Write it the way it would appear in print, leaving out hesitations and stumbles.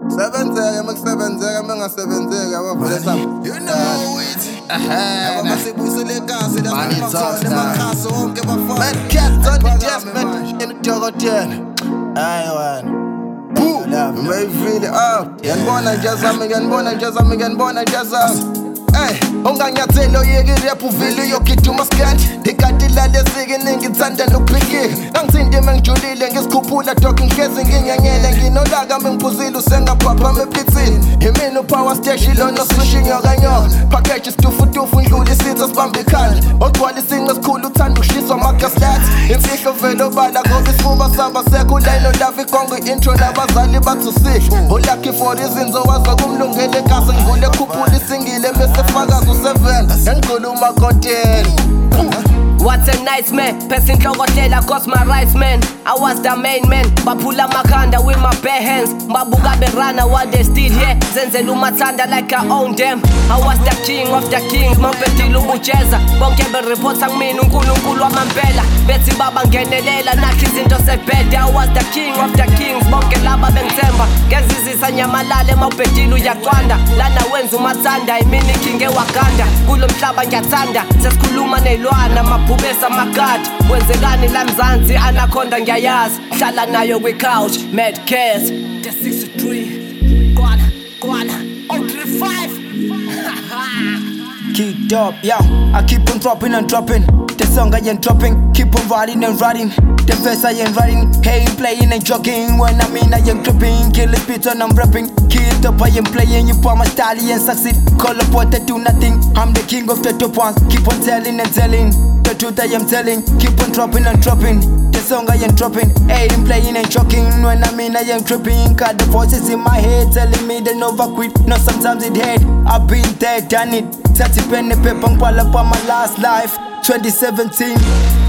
Sebenzeka makusebenzeka mengasebenzeka wavulesa. You know it. Abasibuyisele ekhasi Money lapha talks ngithole now. emakhasi wonke bafana. Mad cats on the desk, man. In the jogotela. Aye, man. Boo! Mayfili up. Yanibona nje Hey, unganyathelo yeke rap uvile uyogiduma skanje Dikati lale sike ningithanda nokuphikika Angithindi mengijulile ngisikhuphula dog ngigezi nginyanyele Nginolaka mengiphuzile usengaphapha mephithini Imini upower stage ilona sushi nyokanyoka Package isitufutufu ndlula isitha sibambe ikhanda Ogcwala isinqa esikhulu uthanda ukushiswa amagaslights Imfihlo vele obala ngoba isifuba saba sekho Ulayino love ikongo intro nabazali bathu sihle Ulucky for izinzo waza kumlungele kase ngivule khuphula isingile bese fakazi usevenda Ngikhuluma kontela What a nice man, passing Tlokotela, cause my rights man. I was the main man, Bapula Makanda with my bare hands. Mabuga Berana while they still here. Zenzel Umatanda like I own them. I was the king of the kings, Mampeti Lubucheza. Bonkebe reports ang me, Nunkulu Mampela. Betsy Baba Genelela, Nakis into Sepete. I was the king of the kings, Bonkelaba Benzemba. Gazizi Sanyamalale, Mampeti Luyakwanda. Lana Wenzu Matanda, Imini Kinge Wakanda. Kulum Tlaba Nyatsanda, Seskuluma Nelwana, Mapubesa Makati. Wenzekani la Mzansi, Anaconda Ngiyayazi. Hlala nayo kwi-couch, mad cares. The 63, Kwana, 035. Keep up, yeah. I keep on dropping and dropping. The song I ain't dropping, keep on writing and writing. The verse I ain't writing, hey, playing and jogging. When I mean I ain't tripping, kill it beat when I'm rapping. Keep up, I ain't playing, you put my style and succeed. Call up what I do nothing, I'm the king of the top ones. Keep on telling and telling, the truth I am telling. Keep on dropping and dropping. The song I ain't dropping, hey, I'm playing and jogging. When I mean I ain't tripping, got the voices in my head telling me they never quit. No, sometimes it hurt, I've been there, done it. 30 penny paper, up on my last life. 2017